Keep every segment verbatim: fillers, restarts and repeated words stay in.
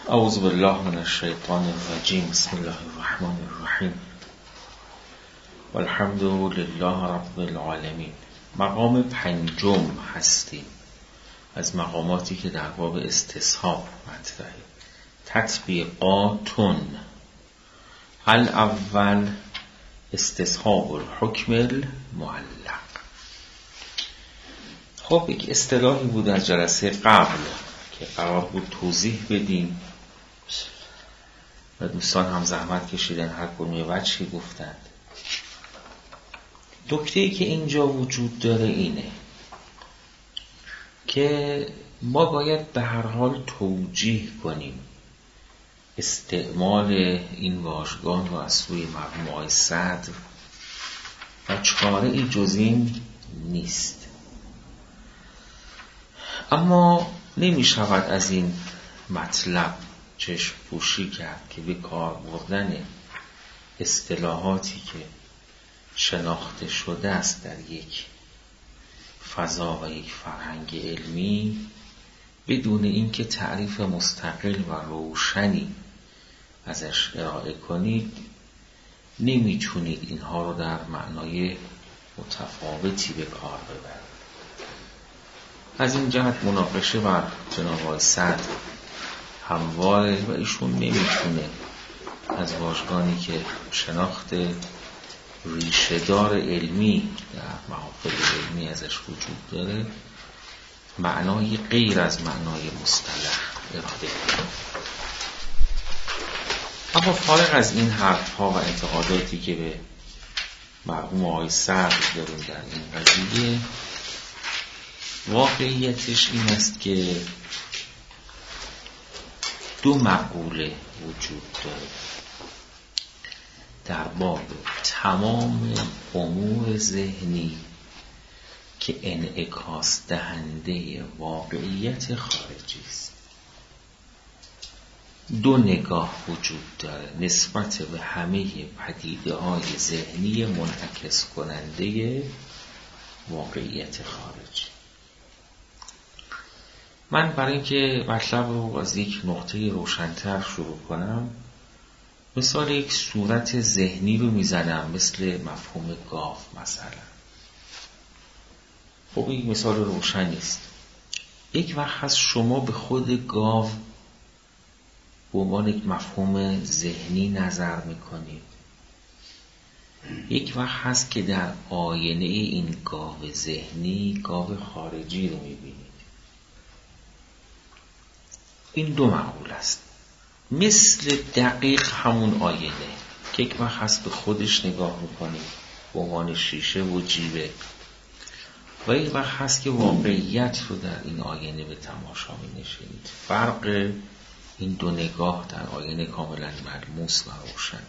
اعوذ بالله من الشیطان الرجیم. بسم الله الرحمن الرحیم. والحمد لله رب العالمین. مقام پنجم هستیم از مقاماتی که در باب استصحاب مطرحه. تطبیقاتون. الاول استصحاب الحکم المعلق. خب یک اصطلاحی بود از جلسه قبل که قرار بود توضیح بدیم و دوستان هم زحمت کشیدن، هر کدوم یه وجهی گفتند. نکته‌ای که اینجا وجود داره اینه که ما باید به هر حال توجیه کنیم استعمال این واژگان رو از سوی مرحوم آقای صدر و چاره‌ای جز این نیست. اما نمی شود از این مطلب چشم پوشی کرد که به کار بردن اصطلاحاتی که شناخته شده است در یک فضا و یک فرهنگ علمی بدون اینکه تعریف مستقل و روشنی ازش ارائه کنید نمیتونید اینها رو در معنای متفاوتی به کار ببرید. از این جهت مناقشه بر جناب آقای صدر همواره و ایشون نمیتونه از واژگانی که شناخت ریشه‌دار علمی در محافل علمی ازش وجود داره معنای غیر از معنای مصطلح اراده کنه. اما فارغ از این حرفها و انتقاداتی که به مرحوم آقای صدر داریم در این قضیه، واقعیتش این است که دو مقوله وجود داره در باب تمام امور ذهنی که انعکاس دهنده واقعیت خارجی است. دو نگاه وجود داره نسبت به همه پدیده های ذهنی منعکس کننده واقعیت خارجی. من برای اینکه مطلب رو از یک نقطه روشن‌تر شروع کنم مثال یک صورت ذهنی رو میزنم، مثل مفهوم گاو مثلا. خب این مثال روشنی است. یک وقت هست شما به خود گاو به عنوان یک مفهوم ذهنی نظر میکنید. یک وقت هست که در آینه این گاو ذهنی گاو خارجی رو میبینید. این دو معقول است، مثل دقیق همون آینه که یک وقت هست به خودش نگاه میکنید به عنوان شیشه و جیبه و یک وقت هست که واقعیت رو در این آینه به تماشا می‌نشینید. فرق این دو نگاه در آینه کاملا ملموس و روشن.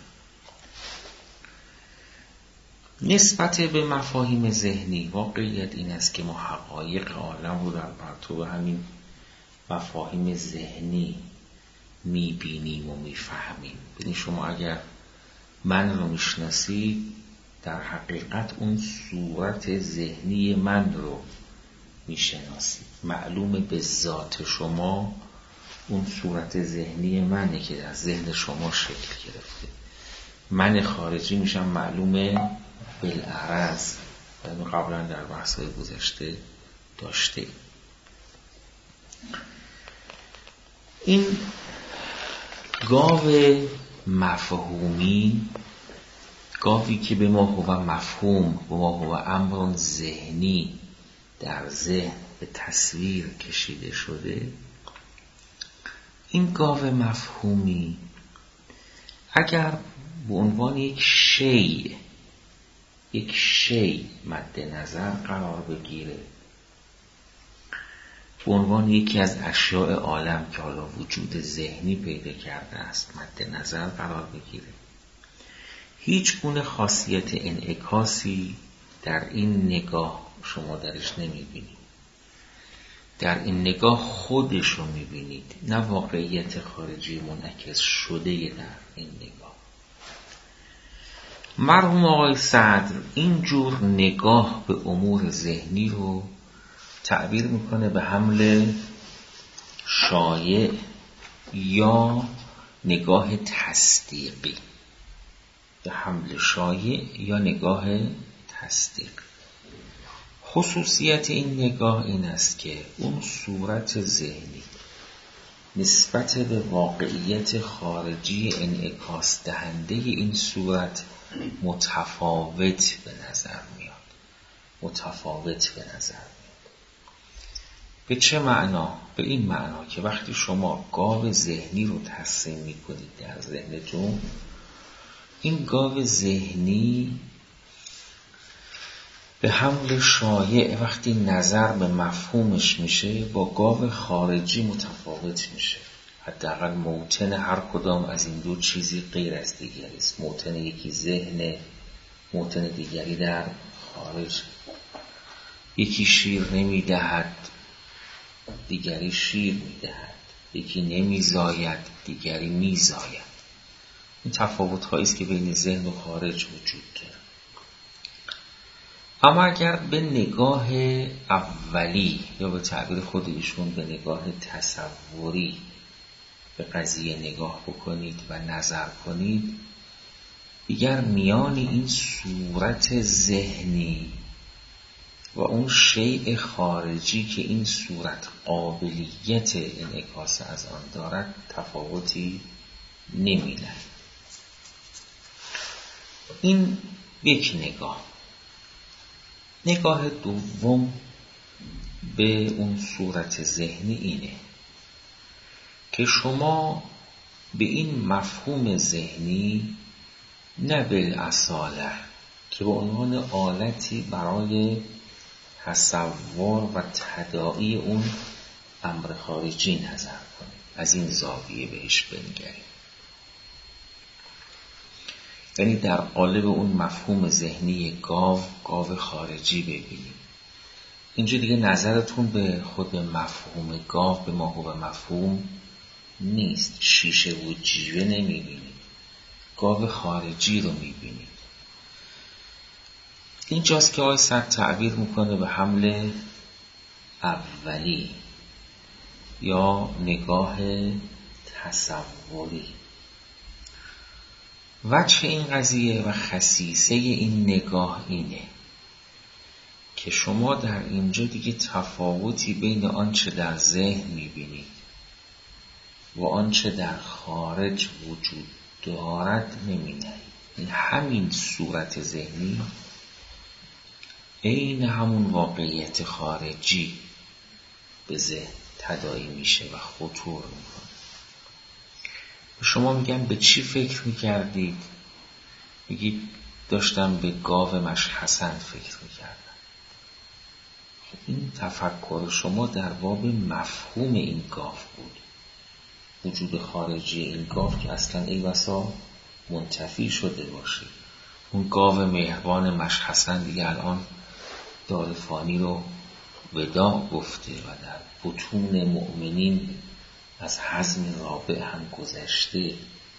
نسبت به مفاهیم ذهنی واقعیت این است که ما حقایق عالم رو در پرتو همین مفاهیم ذهنی میبینیم و میفهمیم. ببینید شما اگر من رو میشناسید در حقیقت اون صورت ذهنی من رو میشناسید. معلومه به ذات شما اون صورت ذهنی منه که در ذهن شما شکل گرفته. من خارجی میشم معلومه بالعرض و قبلا در بحث‌های گذشته داشته. این گاو مفهومی، گاوی که به ما هو مفهوم به ما هو امر ذهنی در ذهن به تصویر کشیده شده، این گاو مفهومی اگر به عنوان یک شیء یک شیء مد نظر قرار بگیره، به عنوان یکی از اشیاء عالم که حالا وجود ذهنی پیدا کرده است مد نظر قرار بگیره، هیچ گونه خاصیت انعکاسی در این نگاه شما درش نمیبینید. در این نگاه خودش رو میبینید، نه واقعیت خارجی منعکس شده در این نگاه. مرحوم آقای صدر اینجور نگاه به امور ذهنی رو تعبیر میکنه به حمل شایع یا نگاه تصدیقی، به حمل شایع یا نگاه تصدیق. خصوصیت این نگاه این است که اون صورت ذهنی نسبت به واقعیت خارجی انعکاس دهنده این صورت متفاوت به نظر میاد. متفاوت به نظر میاد. به چه معنا؟ به این معنا که وقتی شما گاو ذهنی رو ترسیم میکنید در ذهنتون، این گاو ذهنی به حمل شایع وقتی نظر به مفهومش میشه با گاو خارجی متفاوت میشه. حداقل موطن هر کدام از این دو چیزی غیر از دیگری است. موطن یکی ذهن، موطن دیگری در خارج. یکی شیر نمیدهد، دیگری شیر میدهد. یکی نمیزاید، دیگری میزاید. این تفاوت هایی است که بین ذهن و خارج وجود داره. اما اگر به نگاه اولی یا به تعبیر خود ایشون به نگاه تصوری به قضیه نگاه بکنید و نظر کنید، دیگر میان این صورت ذهنی و اون شیء خارجی که این صورت قابلیت انعکاس از آن دارد تفاوتی نمی‌بینید. این یک نگاه. نگاه دوم به اون صورت ذهنی اینه که شما به این مفهوم ذهنی نه بالاصاله که به عنوان آلتی برای تصور و تداعی اون امر خارجی نظر کنید، از این زاویه بهش بنگرید. یعنی در قالب اون مفهوم ذهنی گاو، گاو خارجی ببینید. اینجا دیگه نظرتون به خود مفهوم گاو، به ماهو مفهوم نیست. شیشه و جیوه نمیبینید، گاو خارجی رو میبینید. اینجاست که آقای سعد تعبیر میکنه به حمل اولی یا نگاه تصوری. وجه این قضیه و خصیصه این نگاه اینه که شما در اینجا دیگه تفاوتی بین آنچه در ذهن میبینید و آنچه در خارج وجود دارد نمی‌بینید. این همین صورت ذهنی عین همون واقعیت خارجی به ذهن تداعی میشه و خطور میکنه. شما میگم به چی فکر میکردید؟ میگید داشتم به گاو مشحسن فکر میکردم. خب این تفکر شما در باب مفهوم این گاو بود. وجود خارجی این گاو که اصلا ای بسا منتفی شده باشه. اون گاو مهربان مشحسن دیگه الان دار فانی رو وداع گفته و در بطون مؤمنین از حزم رابع هم گذشته.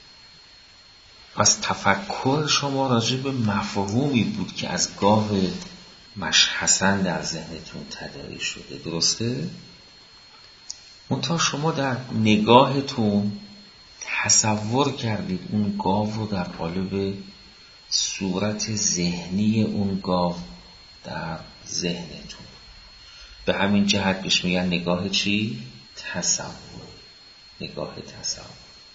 پس تفکر شما راجع به مفهومی بود که از گاو مشحسن در ذهنتون تداعی شده، درسته؟ منتها شما در نگاهتون تصور کردید اون گاو رو در قالب صورت ذهنی اون گاو در ذهنتون. به همین جهت بهش میگن نگاه چی؟ تصور. نگاه تصور.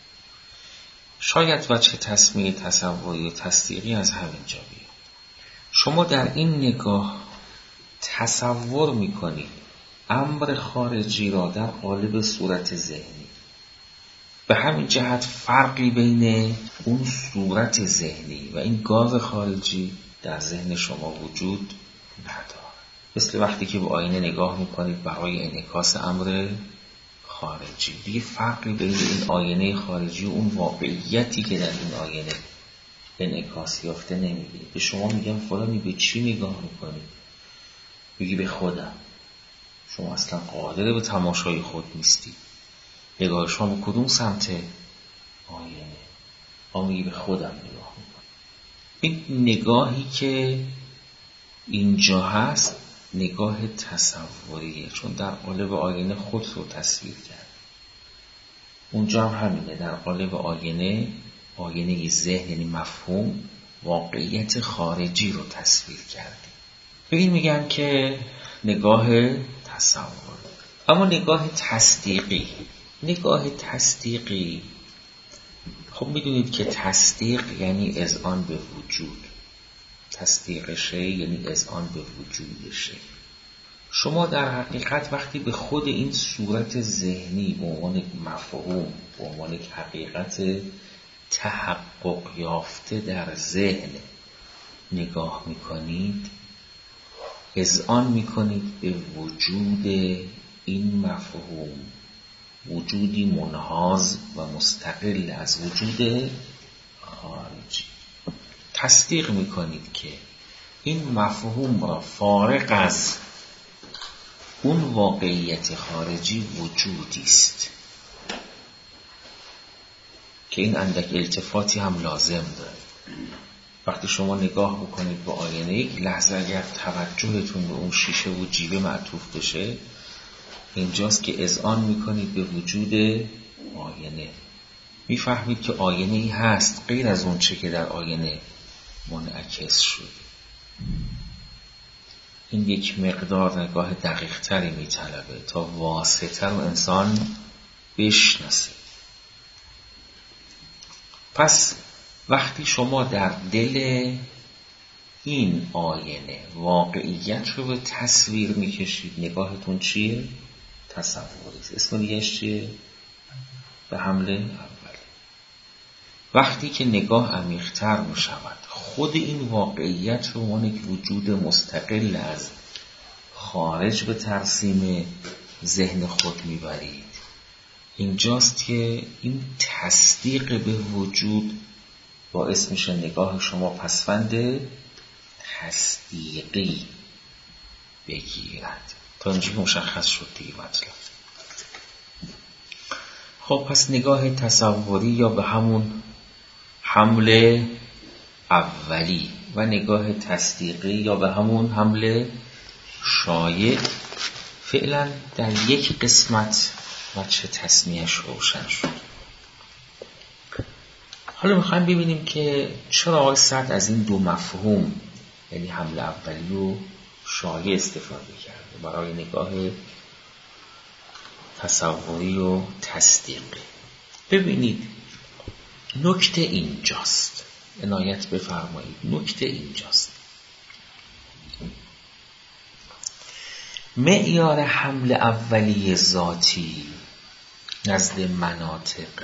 شاید وجه تسمیه تصوری و تصدیقی از همین جا بیاد. شما در این نگاه تصور میکنید امر خارجی را در قالب صورت ذهنی. به همین جهت فرقی بین اون صورت ذهنی و این گاو خارجی در ذهن شما وجود نداره. مثل وقتی که به آینه نگاه میکنید برای انعکاس امر خارجی، دیگه فرقی بین این آینه خارجی و اون واقعیتی که در این آینه انعکاس یافته نمیبینید. به شما میگم فلانی به چی نگاه میکنید؟ میگی به خودم. شما اصلا قادر به تماشای خود نیستی. نگاه شما به کدوم سمت آینه؟ آن میگی به خودم نگاه میکنم. این نگاهی که اینجا هست نگاه تصوریه، چون در قالب آینه خود رو تصویر کرد. اونجا هم همینه، در قالب آینه، آینه ذهن یعنی مفهوم، واقعیت خارجی رو تصویر کردیم. به این میگن که نگاه تصور. اما نگاه تصدیقی، نگاه تصدیقی خب میدونید که تصدیق یعنی اذعان به وجود، تصدیق شی یعنی اذعان به وجود شی. شما در حقیقت وقتی به خود این صورت ذهنی به عنوان مفهوم، به عنوان حقیقت تحقق یافته در ذهن نگاه میکنید، اذعان میکنید به وجود این مفهوم، وجودی منحاز و مستقل از وجود خارجی. تصدیق میکنید که این مفهوم را فارغ از اون واقعیت خارجی وجودی است که این اندک التفاتی هم لازم داره. وقتی شما نگاه بکنید به آینه، یک لحظه اگر توجهتون به اون شیشه و جیوه معطوف بشه، اینجاست که اذعان میکنید به وجود آینه، میفهمید که آینه ای هست غیر از اون چه که در آینه منعکس شد. این یک مقدار نگاه دقیق تری میطلبه تا واسطه رو انسان بشناسه. پس وقتی شما در دل این آینه واقعیت رو به تصویر میکشید، نگاهتون چیه؟ تصوری. اسم دیگه‌اش چیه؟ به حمله اولی. وقتی که نگاه عمیق‌تر میشود، خود این واقعیت رو اون یک وجود مستقل از خارج به ترسیم ذهن خود میبرید. اینجاست که این تصدیق به وجود باعث میشه نگاه شما پسوند تصدیقی بگیرد. تا اینجا مشخص شد دیگه مطلب. خب پس نگاه تصوری یا به همون حمل اولی و نگاه تصدیقی یا به همون حمل شایع فعلا در یک قسمت وجه تسمیه‌اش روشن شد. حالا میخوایم ببینیم که چرا آقای سعد از این دو مفهوم یعنی حمل اولی و شایع استفاده کرده برای نگاه تصوری و تصدیقی. ببینید نکته اینجاست، عنایت بفرمایید، نکته اینجاست. معیار حمل اولی ذاتی نزد مناطق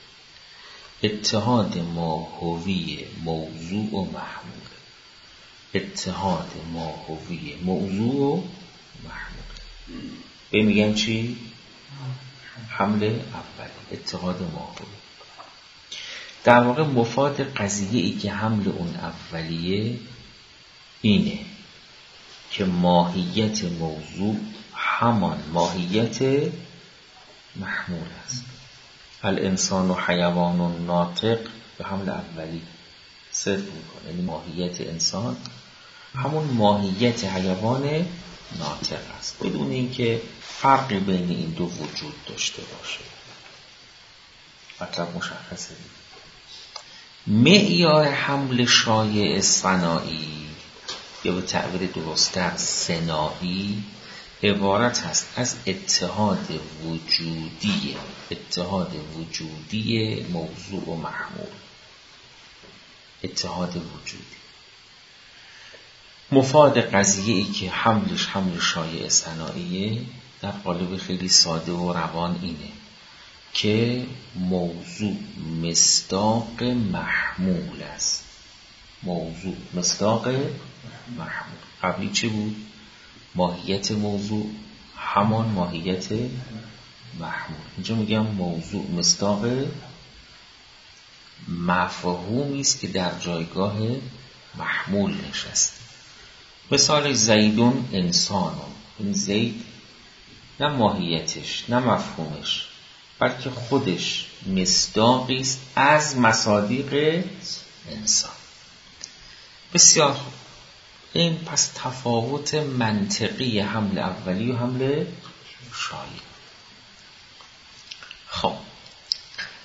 اتحاد ماهوی موضوع و محمول، اتحاد ماهوی موضوع و محمول. به میگن چی؟ حمل اولی، اتحاد ماهوی. در واقع مفاد قضیه ای که حمل اون اولیه اینه که ماهیت موضوع همان ماهیت محمول است. الانسان و حیوان و ناطق به حمل اولی صرف میکنه، یعنی ماهیت انسان همون ماهیت حیوان ناطق است، بدون اینکه فرقی بین این دو وجود داشته باشه. مطلب مشخصه. معیار حمل شایع صناعی یا به تعبیر درست‌تر صناعی عبارت هست از اتحاد وجودی، اتحاد وجودی موضوع و محمول، اتحاد وجودی. مفاد قضیه ای که حملش حمل شایع صناعیه در قالب خیلی ساده و روان اینه که موضوع مصداق محمول است. موضوع مصداق محمول. قبلی چه بود؟ ماهیت موضوع همان ماهیت محمول. اینجا میگم موضوع مصداق مفهومی است که در جایگاه محمول نشسته. مثال زیدون انسانون، این زید نه ماهیتش نه مفهومش بلکه خودش مصداقی است از مصادیق انسان. بسیار خوب. این پس تفاوت منطقی حمل اولی و حمل شایع. خب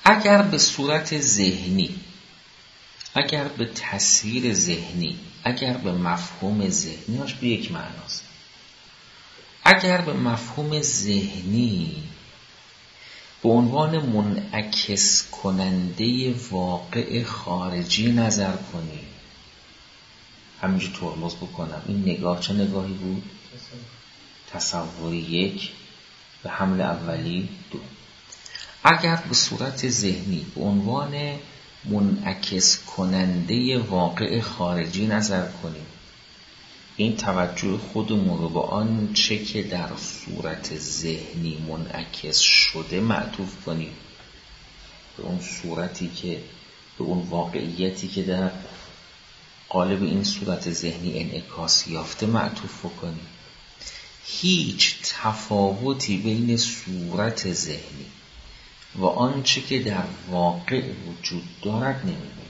اگر به صورت ذهنی، اگر به تصویر ذهنی، اگر به مفهوم ذهنیش به یک معناست، اگر به مفهوم ذهنی به عنوان منعکس کننده واقع خارجی نظر کنی، همینجور ترمز بکنم، این نگاه چه نگاهی بود؟ تصوری یک و حمل اولی دو. اگر به صورت ذهنی به عنوان منعکس کننده واقع خارجی نظر کنیم، این توجه خودمون رو به آن چه که در صورت ذهنی منعکس شده معطوف کنیم، به اون صورتی که، به اون واقعیتی که در قالب این صورت ذهنی انعکاس یافته معطوف کنیم، هیچ تفاوتی بین صورت ذهنی و آنچه که در واقع وجود دارد نمی‌بینیم.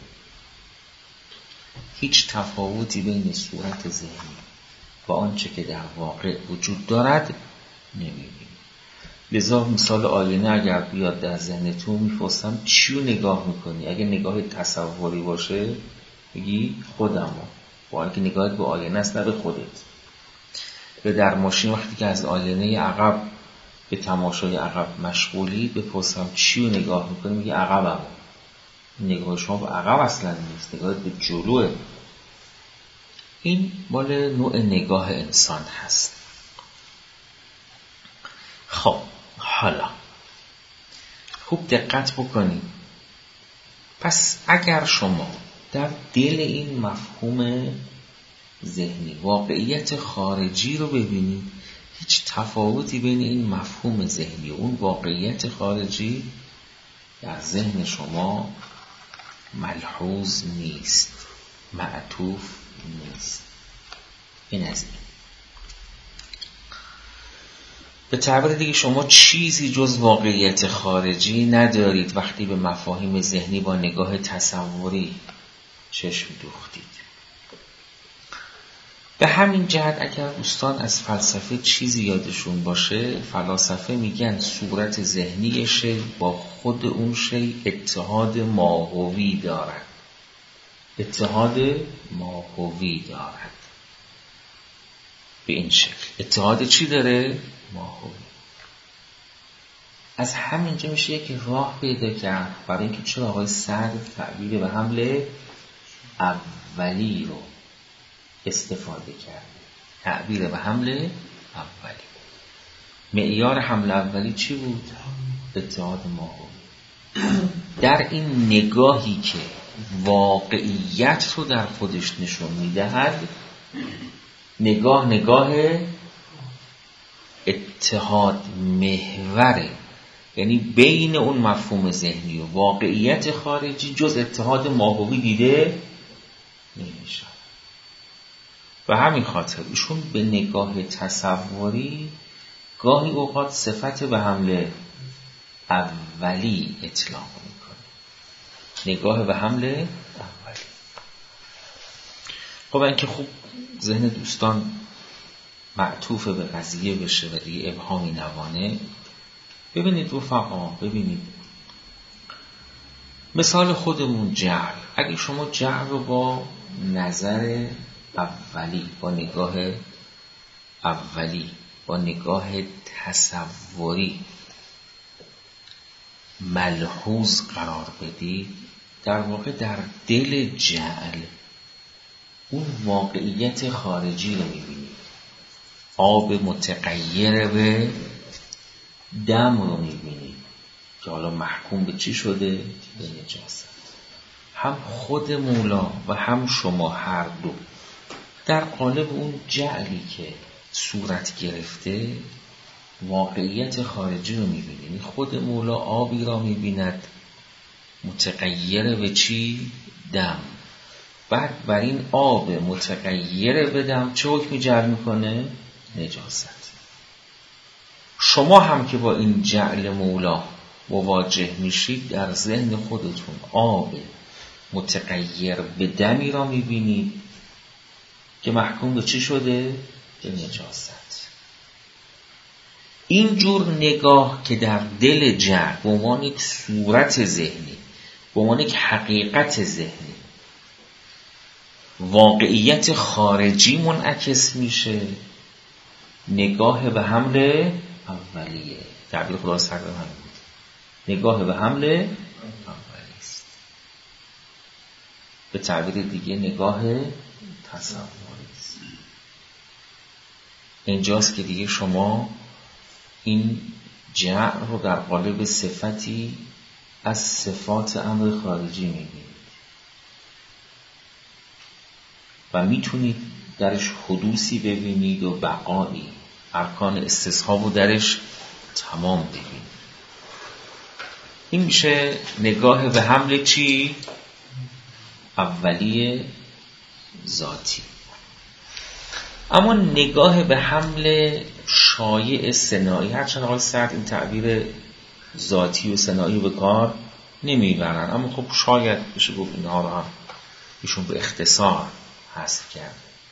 هیچ تفاوتی بین صورت ذهنی و آنچه که در واقع وجود دارد نمی‌بینیم. لذا مثال آینه اگر بیاد در ذهنتون می‌پرسم چی رو نگاه می‌کنی؟ اگه نگاه تصوری باشه بگی خودمو، با اینکه نگاهت به آینه است نه به خودت. و در ماشین وقتی که از آینه عقب به تماشای عقب مشغولی بپرسم چی رو نگاه میکنی؟ میگه عقبم. نگاه شما به عقب اصلا نیست، نگاهت به جلوه. این مال نوع نگاه انسان هست. خب حالا خوب دقت بکنید. پس اگر شما در دل این مفهوم ذهنی واقعیت خارجی رو ببینید، هیچ تفاوتی بین این مفهوم ذهنی و اون واقعیت خارجی در ذهن شما ملحوظ نیست، معطوف نیست. این از این. به تعبیر دیگه شما چیزی جز واقعیت خارجی ندارید وقتی به مفاهیم ذهنی با نگاه تصوری چشم دوختید. به همین جهت اگر دوستان از فلسفه چیزی یادشون باشه، فلاسفه میگن صورت ذهنی شی با خود اون شی اتحاد ماهوی دارد. اتحاد ماهوی دارد. به این شکل اتحاد چی داره؟ ماهوی. از همینجا میشه یک راه پیدا کرد برای اینکه چرا آقای سعد تعبیر به حمل اولی رو استفاده کرد. تعبیر به حمل اولی. معیار حمل اولی چی بود؟ اتحاد ماهوی. در این نگاهی که واقعیت رو در خودش نشون میدهد، نگاه نگاه اتحاد محوره، یعنی بین اون مفهوم ذهنی و واقعیت خارجی جز اتحاد ماهوی دیده نمیشه. و همین خاطر ایشون به نگاه تصوری گاهی اوقات صفت به حمله اولی اطلاق میکنه. نگاه به حمله اولی. خب اینکه خوب ذهن دوستان معطوف به قضیه بشه و دیگه ابهامی نوانه، ببینید رفقا، ببینید مثال خودمون جعل. اگه شما جعل رو با نظر اولی، با نگاه اولی، با نگاه تصوری ملحوظ قرار بدید، در واقع در دل جعل اون واقعیت خارجی رو میبینید. آب متغیر به دم رو میبینید که حالا محکوم به چی شده؟ به نجاست. هم خود مولا و هم شما هر دو در قالب اون جعلی که صورت گرفته واقعیت خارجی رو میبینید. خود مولا آبی را میبیند متغیر به چی؟ دم. بعد بر این آب متغیر به دم چه حکمی جعل میکنه؟ نجاست. شما هم که با این جعل مولا مواجه میشید، در ذهن خودتون آب متغیر به دمی را میبینید که محکوم به چی شده؟ به نجاست. این جور نگاه که در دل جعل به عنوان یک صورت ذهنی، به عنوان یک حقیقت ذهنی، واقعیت خارجی منعکس میشه، نگاه به حمل اولیه. تعبیر خدا سرکار همین بود، نگاه به حمل اولی است. به تعبیر دیگه نگاه تصوری است. اینجاست که دیگه شما این جعل رو در قالب صفتی از صفات امر خارجی میبینید و میتونید درش حدوثی ببینید و بقایی، ارکان استصحاب رو درش تمام ببینید. این میشه نگاه به حمل چی؟ اولی ذاتی. اما نگاه به حمل شایع صناعی، هرچند آقای سعد این تعبیر ذاتی و صناعی به کار نمیبرن، اما خب شاید بشه گفت اینها رو هم ایشون به اختصار حذف کرده.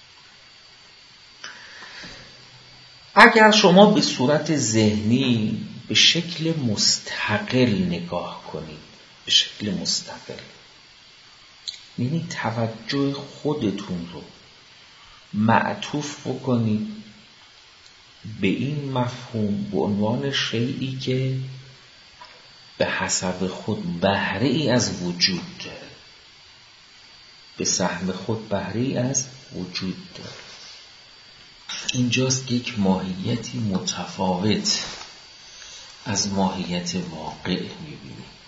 اگر شما به صورت ذهنی به شکل مستقل نگاه کنید، به شکل مستقل، یعنی توجه خودتون رو معطوف بکنید به این مفهوم به عنوان شیئی که به حسب خود بهره ای از وجود داره، به سهم خود بهره ای از وجود داره، اینجاست که یک ماهیتی متفاوت از ماهیت واقع می‌بینید.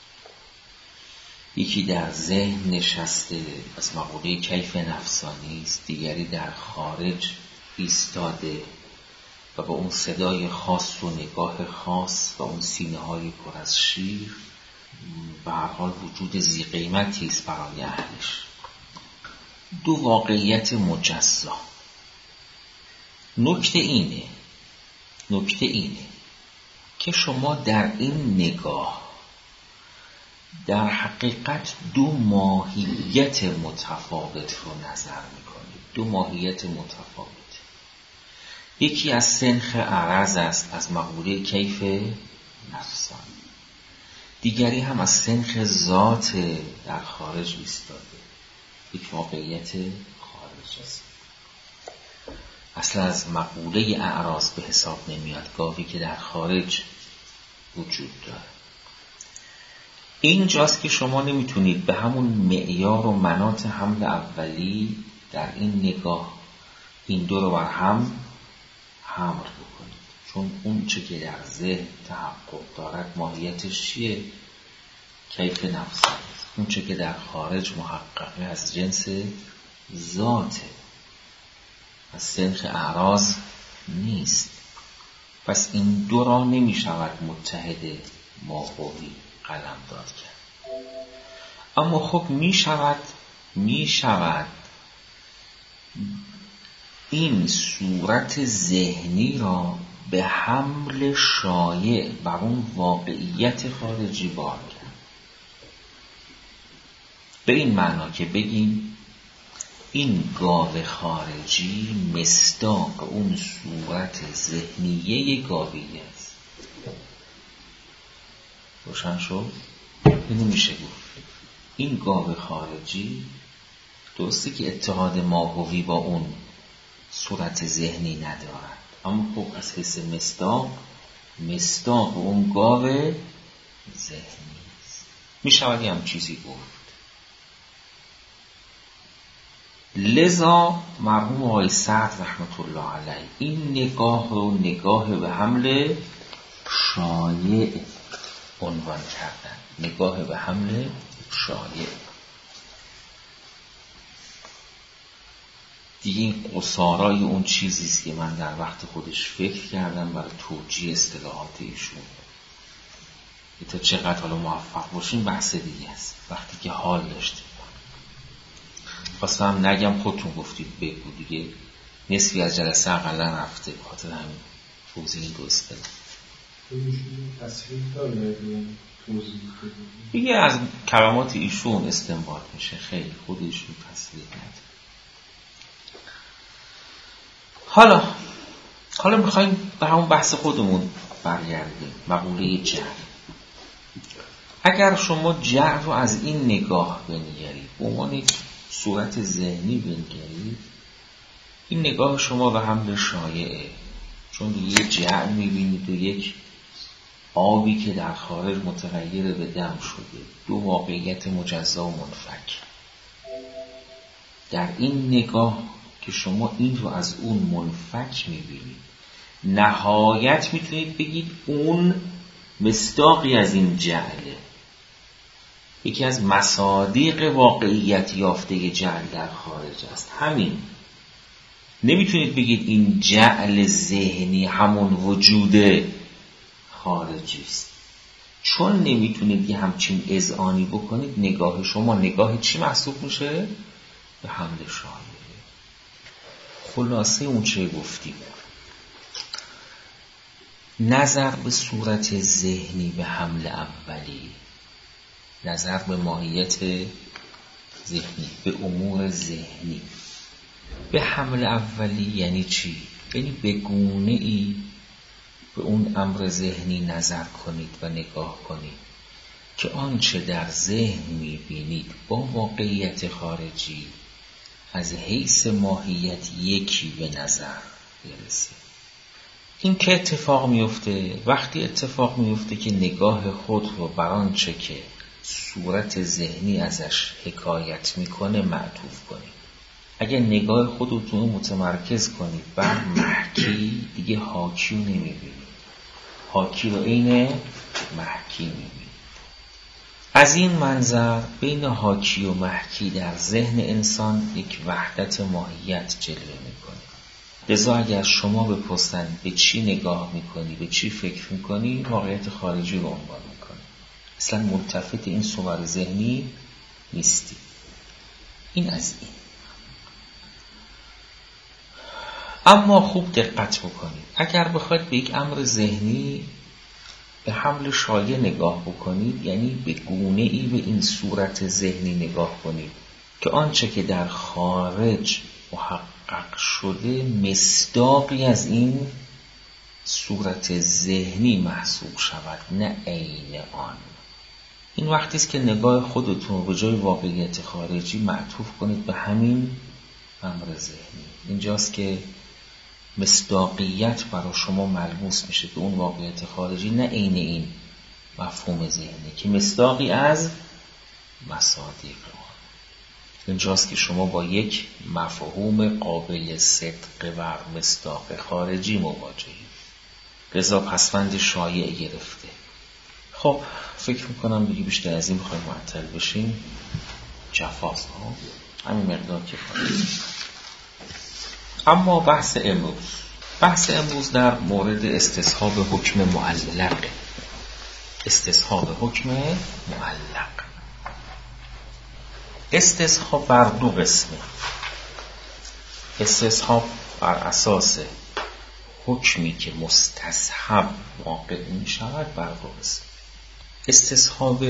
یکی در ذهن نشسته از مقوله کیف نفسانی است، دیگری در خارج ایستاده و با اون صدای خاص و نگاه خاص و اون سینه های پر از شیر به هر حال وجود ذی قیمتی است برای اهلش. دو واقعیت مجزا. نکته اینه نکته اینه که شما در این نگاه در حقیقت دو ماهیت متفاوت رو نظر میکنید. دو ماهیت متفاوت، یکی از سنخ عرض است از مقوله کیف نفسانی، دیگری هم از سنخ ذات در خارج ایستاده، یک واقعیت خارج است. اصلا از مقوله اعراض به حساب نمیاد گاوی که در خارج وجود داره. اینجاست که شما نمیتونید به همون معیار و مناط حمل اولی در این نگاه این دو رو بر هم حمل بکنید، چون اون چه که در ذهن تحقق دارد ماهیتش چیه؟ کیف نفس است. اون چه که در خارج محققه از جنس ذاته، از سنخ اعراض نیست. پس این دو را نمی شود متحد ماهوی قلم داد کرد. اما خب می شود می شود این صورت ذهنی را به حمل شایع بر اون واقعیت خارجی بار کرد. به این معنا که بگیم این گاو خارجی مصداق اون صورت ذهنیه گاویه است. روشن شد؟ اینو میشه گفت این گاو خارجی درسته که اتحاد ماهوی با اون صورت ذهنی ندارد، اما خب از حیث مصداق مصداق اون گاو ذهنی است. میشود یه هم چیزی گفت. لذا مرحوم آقای سعد رحمت الله علیه این نگاه رو نگاه به حمل شایع عنوان کردن. نگاه به حمل شایع. دیگه این قصارای اون چیزیست که من در وقت خودش فکر کردم برای توجیه اصطلاحات ایشون. تا چقدر حالا موفق باشیم بحث دیگه است. وقتی که حال داشتیم خواستم نگم خودتون گفتید بگو دیگه، نصفی از جلسه اقلا رفته، به خاطر همین توضیح این دو اصطلاح تصریح داره دیگه از کلمات ایشون استنباط میشه، خیلی خود ایشون تصریح نده. حالا حالا میخوایم به همون بحث خودمون برگردیم، مقوله جعل. اگر شما جعل رو از این نگاه بنگرید، به عنوان صورت ذهنی بنگرید، این نگاه شما به حمل شایعه، چون یه جعل میبینید و یک آبی که در خارج متغیر به دم شده، دو واقعیت مجزا و منفک. در این نگاه که شما این رو از اون منفک میبینید، نهایت میتونید بگید اون مصداقی از این جعله، یکی از مصادیق واقعیت یافته جعل در خارج است. همین. نمیتونید بگید این جعل ذهنی همون وجود خارجی است، چون نمیتونید یه همچین اذعانی بکنید. نگاه شما نگاه چی محسوب میشه؟ به حمل شایعه. خلاصه اون چه گفتیم، نظر به صورت ذهنی به حمل اولی، نظر به ماهیت ذهنی، به امور ذهنی به حمل اولی یعنی چی؟ یعنی به گونه ای به اون امر ذهنی نظر کنید و نگاه کنید که آنچه در ذهن میبینید با واقعیت خارجی از حیث ماهیت یکی به نظر برسه. این که اتفاق میفته وقتی اتفاق میفته که نگاه خود رو بر آنچه که صورت ذهنی ازش حکایت میکنه معطوف کنید. اگه نگاه خودتون متمرکز کنید بر محکی، دیگه حاکی رو نمیبینید، حاکی رو عین محکی میبینید. از این منظر بین حاکی و محکی در ذهن انسان یک وحدت ماهیت جلوه میکنه. لذا اگر شما بپرسن به چی نگاه میکنی، به چی فکر میکنی، واقعیت خارجی رو عنوان میکنی، اصلا ملتفت این صور ذهنی نیستی. این از این. اما خوب دقت بکنید، اگر بخواید به یک امر ذهنی به حمل شایعه نگاه بکنید، یعنی به گونه ای به این صورت ذهنی نگاه کنید که آنچه که در خارج محقق شده مصداقی از این صورت ذهنی محسوب شود، نه عین آن. این وقتی است که نگاه خودتون رو به جای واقعیت خارجی معطوف کنید به همین امر ذهنی. اینجاست که مصداقیت برای شما ملموس میشه به اون واقعیت خارجی، نه عین این مفهوم ذهنی که مصداقی از مصادیق آن. اینجاست که شما با یک مفهوم قابل صدق و مصداق خارجی مواجهید. لذا پسوند شایع گرفته. خب فکر میکنم دیگه بیشتر از این بخوایم معطل بشیم جفاست ها، همین مقدار کفایه. اما بحث امروز بحث امروز در مورد استصحاب حکم معلق. استصحاب حکم معلق. استصحاب بر دو قسمه. استصحاب بر اساس حکمی که مستصحب واقع می شود بر دو قسم. استصحاب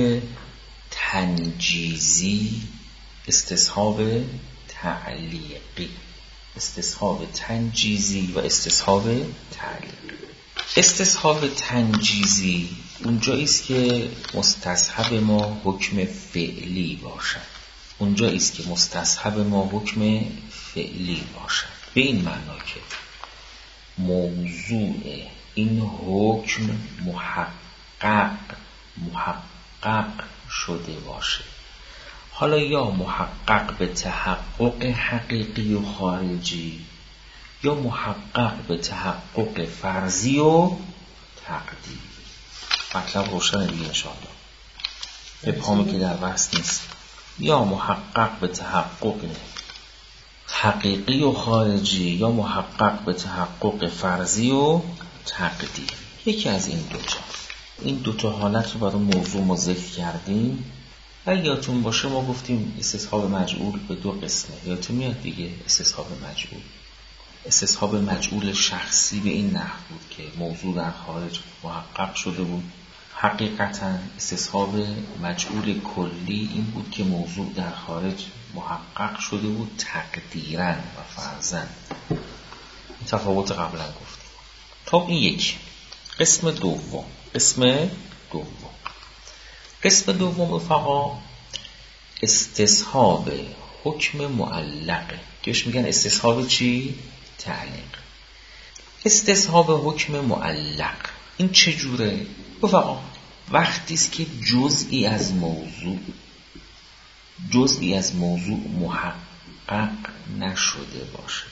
تنجیزی، استصحاب تعلیقی. استصحاب تنجیزی و استصحاب تعلیقی. استصحاب تنجیزی اونجایی است که مستصحب ما حکم فعلی باشد. اونجایی است که مستصحب ما حکم فعلی باشد، به این معنا که موضوع این حکم محقق محقق شده باشه. حالا یا محقق به تحقق حقیقی و خارجی، یا محقق به تحقق فرضی و تقدیری. مطلب روشنه دیگه انشاءالله، ابهامی که در بحث نیست. یا محقق به تحقق حقیقی و خارجی، یا محقق به تحقق فرضی و تقدیری. یکی از این دوتا. این دوتا حالت رو برای موضوع ما ذکر کردیم. اگه یادتون باشه ما گفتیم استصحاب مجعول به دو قسمه. یادتون میاد دیگه استصحاب مجعول. استصحاب مجعول شخصی به این نحو بود که موضوع در خارج محقق شده بود. حقیقتا استصحاب مجعول کلی این بود که موضوع در خارج محقق شده بود تقدیراً و فرضاً. این تفاوت قبلا گفتیم. خب این یک. قسم دوم قسم دوم قسم دوم رفقا استصحاب حکم معلقه، کهش میگن استصحاب چی؟ تعلیق. استصحاب حکم معلق این چجوره؟ رفقا وقتی است که جزئی از موضوع جزئی از موضوع محقق نشده باشه،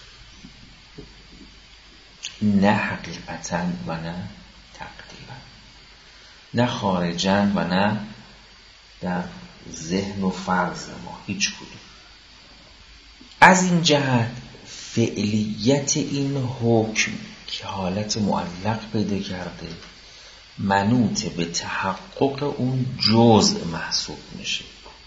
نه حقیقتاً و نه تقدیراً، نه خارجاً و نه در ذهن و فرض ما، هیچ کدوم. از این جهت فعلیت این حکم که حالت معلق پیدا کرده منوط به تحقق اون جزء محسوب میشه.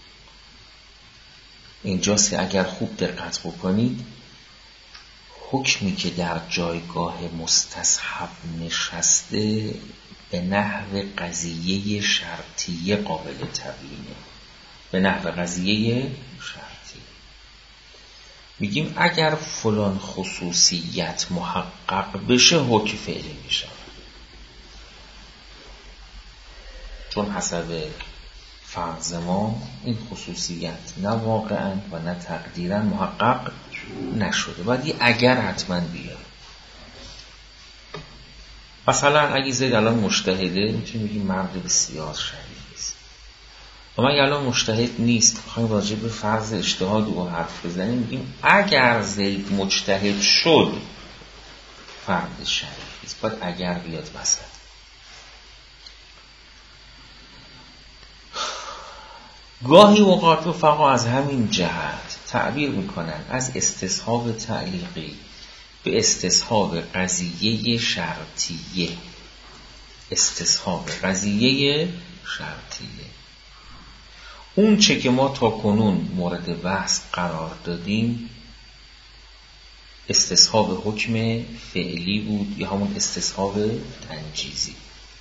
اینجاست که اگر خوب دقت بکنید حکمی که در جایگاه مستصحب نشسته به نحو قضیه شرطیه قابل تبیینه، به نحو قضیه شرطیه. میگیم اگر فلان خصوصیت محقق بشه حکم فعلی میشه، چون حسب فرض ما این خصوصیت نه واقعا و نه تقدیرا محقق نشده، باید یه اگر حتما بیاد. مثلا اگه زید الان مجتهده میتونیم بگیم مرد بسیار شریف است، اما اگه الان مجتهد نیست بخوایم راجع به فرض اجتهاد او حرف بزنیم میگیم اگر زید مجتهد شد فرد شریف است، باید اگر بیاد وسط. گاهی اوقات رفقا از همین جهت تعبیر میکنن از استصحاب تعلیقی به استصحاب قضیه شرطیه. استصحاب قضیه شرطیه اون چه که ما تا کنون مورد بحث قرار دادیم استصحاب حکم فعلی بود یا همون استصحاب تنجیزی.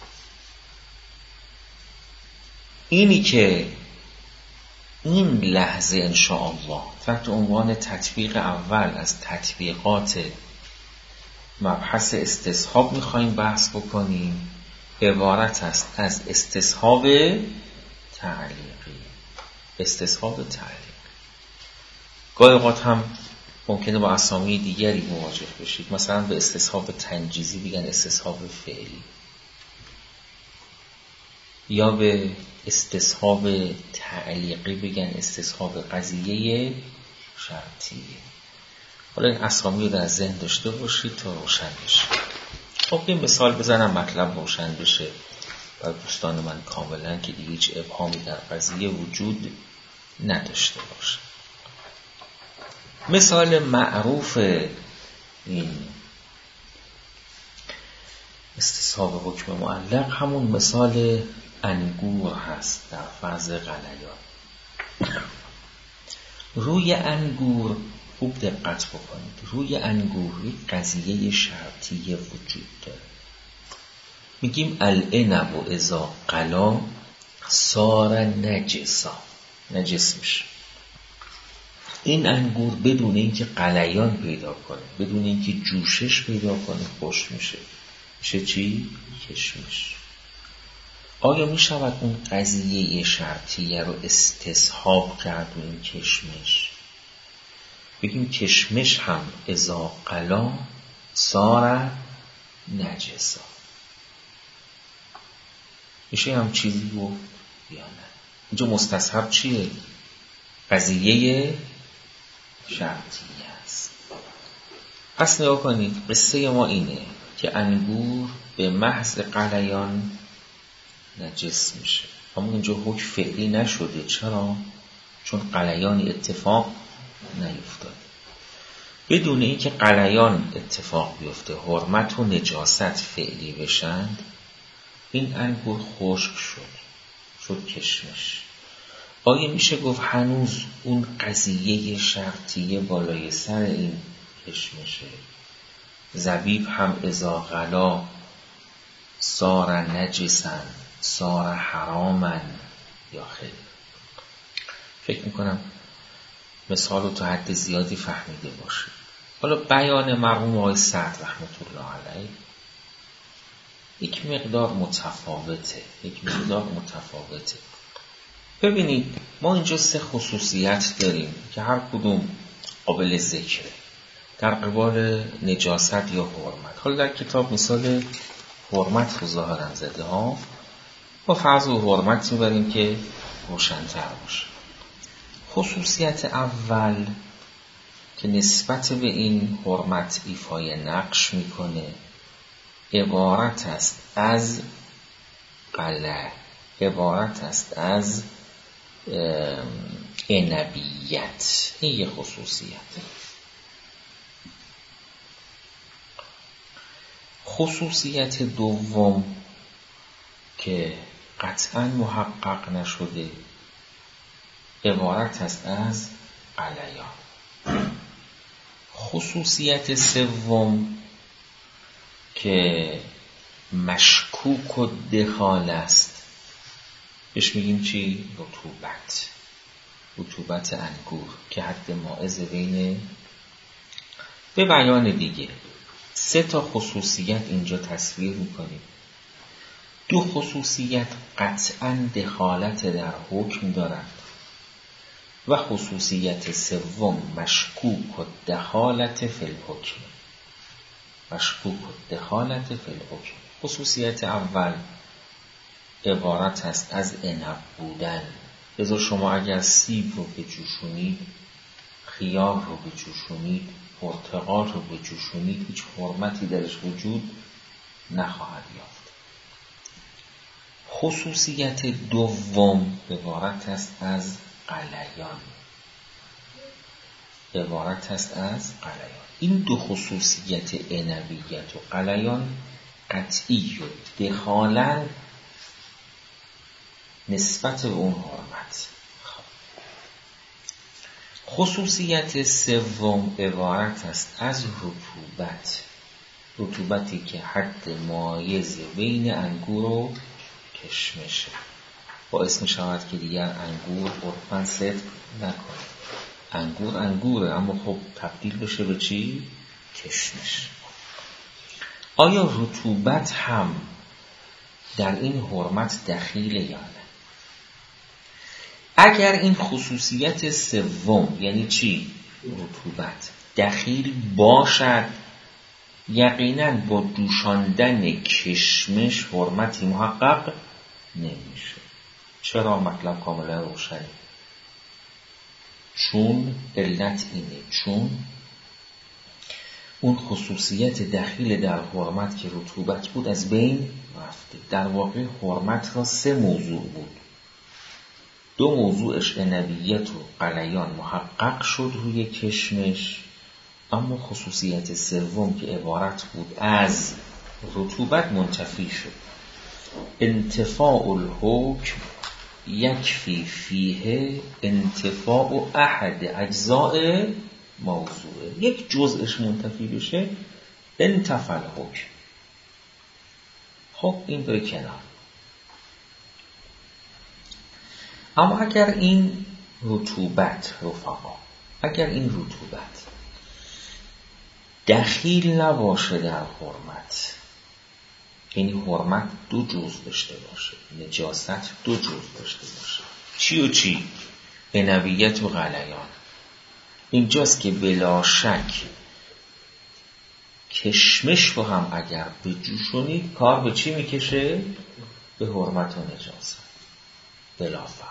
اینی که این لحظه انشاءالله تحت عنوان تطبیق اول از تطبیقات مبحث استصحاب میخواییم بحث بکنیم عبارت است از استصحاب تعلیقی. استصحاب تعلیق گاهی اوقات هم ممکنه با اسامی دیگری مواجه بشید، مثلا به استصحاب تنجیزی بگن استصحاب فعلی یا به استصحاب تعلیقی بگن استصحاب قضیه شرطیه. حالا این اسامی رو در ذهن داشته باشید تا روشن بشه. خب یه مثال بزنم مطلب روشن بشه برای دوستان من کاملا که دیگه هیچ ابهامی در قضیه وجود نداشته باشه. مثال معروف این استصحاب حکم معلق همون مثال انگور هست در فرض غلیان. روی انگور خوب دقت بکنید، روی انگور یک قضیه شرطیه وجود داره. میگیم العنب و اذا غلا صار نجسا، نجس میشه. این انگور بدون اینکه غلیان پیدا کنه، بدون اینکه جوشش پیدا کنه خشک میشه. میشه چی؟ کشمش. آیا می شود اون قضیه شرطیه رو استصحاب کرد و این کشمش؟ بگیم کشمش هم اذا غلا صار نجسا. میشه هم چیزی گفت یا نه؟ اینجا مستصحب چیه؟ قضیه شرطیه است. پس نگاه کنید قصه ما اینه که انگور به محض غلیان نجس میشه، اما اینجا حکم فعلی نشده. چرا؟ چون غلیان اتفاق نیفتاد. بدون اینکه غلیان اتفاق بیفته حرمت و نجاست فعلی بشند این انگور خشک شد، شد کشمش. آیا میشه گفت هنوز اون قضیه شرطیه بالای سر این کشمشه؟ زبیب هم اذا غلا صار نجسا صار حراما یا خیر؟ فکر میکنم مثال رو تا حد زیادی فهمیده باشید. حالا بیان مرحوم آقای سعد رحمت الله علیه یک مقدار متفاوته یک مقدار متفاوته ببینید ما اینجا سه خصوصیت داریم که هر کدوم قابل ذکره در قبال نجاست یا حرمت. حالا در کتاب مثال حرمت رو ظاهرا زده ها، با فرض و حرمت میبریم که روشن‌تر باشه. خصوصیت اول که نسبت به این حرمت ایفای نقش میکنه عبارت است از قلع، عبارت است از عنبیت. این یه خصوصیت. خصوصیت دوم که قطعا محقق نشده عبارت است از غلیان. خصوصیت سوم که مشکوک و دخال است بهش میگیم چی؟ رطوبت. رطوبت انگور که حد مائز بین. به بیان دیگه سه تا خصوصیت اینجا تصویر میکنیم. دو خصوصیت قطعاً دخالت در حکم دارند و خصوصیت سوم مشکوک و دخالت فی الحکم. مشکوک و دخالت فی الحکم. خصوصیت اول عبارت است از عنب بودن. لذا شما اگر سیب رو بجوشونید، خیار رو بجوشونید، پرتقال رو بجوشونید، هیچ حرمتی درش وجود نخواهد یافت. خصوصیت دوم عبارت است از غلیان. عبارت است از غلیان. این دو خصوصیت عنبیت و غلیان قطعی و دخالن نسبت به اون حرمت. خصوصیت سوم عبارت است از رطوبت. رطوبتی که حد مایز بین انگور و کشمشه، باعث می شود که دیگر انگور عرفاً صدق نکنه. انگور انگوره اما خب تبدیل بشه به چی؟ کشمش. آیا رطوبت هم در این حرمت دخیله یا نه؟ اگر این خصوصیت سوم یعنی چی؟ رطوبت دخیل باشد، یقیناً با جوشاندن کشمش حرمتی محقق نمیشه. چرا؟ مطلب کاملا روشنه. چون علت اینه، چون اون خصوصیت دخیل در حرمت که رطوبت بود از بین رفته. در واقع حرمت را سه موضوع بود. دو موضوعش عنبیت و غلیان محقق شد روی کشمش، اما خصوصیت سوم که عبارت بود از رطوبت منتفی شد. انتفاع الحکم یکفی فیه انتفاع احد اجزاء موضوعه. یک جزءش منتفی بشه انتفع الحکم. خب این بره کنار. اما اگر این رطوبت رفقا اگر این رطوبت دخیل نباشه در حرمت، یعنی حرمت دو جزء داشته باشه، نجاست دو جزء داشته باشه، چی و چی؟ عنبیت و غلیان. اینجاست که بلا شک کشمش رو هم اگر بجوشونید کار به چی میکشه؟ به حرمت و نجاست بلا فرق.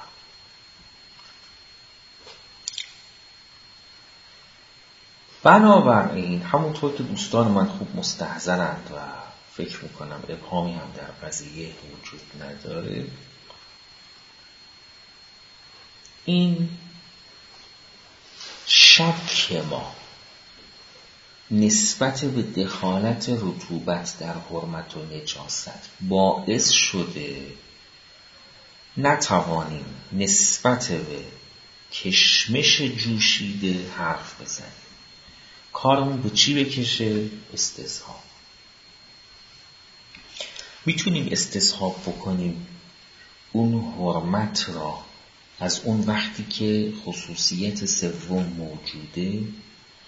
بنابراین همونطور که دوستان من خوب مستحضرند و فکر میکنم ابهامی هم در قضیه وجود نداره، این شک ما نسبت به دخالت رطوبت در حرمت و نجاست باعث شده نتوانیم نسبت به کشمش جوشیده حرف بزنیم. کارمون به چی بکشه؟ استصحاب. میتونیم استصحاب بکنیم اون حرمت را از اون وقتی که خصوصیت سوم موجوده